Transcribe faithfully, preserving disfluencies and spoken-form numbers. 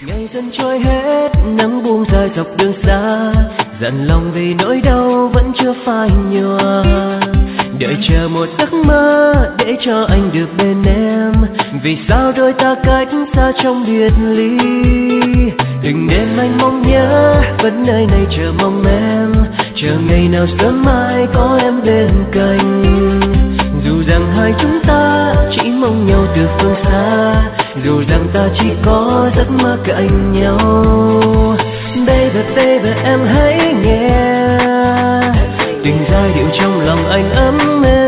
Ngày dần trôi hết, nắng buông dài dọc đường xa, dặn lòng vì nỗi đau vẫn chưa phai nhòa. Đợi chờ một giấc mơ để cho anh được bên em, vì sao đôi ta cách xa trong biệt ly. Từng đêm anh mong nhớ, vẫn nơi này chờ mong em, chờ ngày nào sớm mai có em bên cạnh. Dù rằng hai chúng ta chỉ mong nhau từ phương xa, dù rằng ta chỉ có giấc mơ cạnh nhau. Baby baby em hãy nghe từng giai điệu trong lòng anh ấm êm.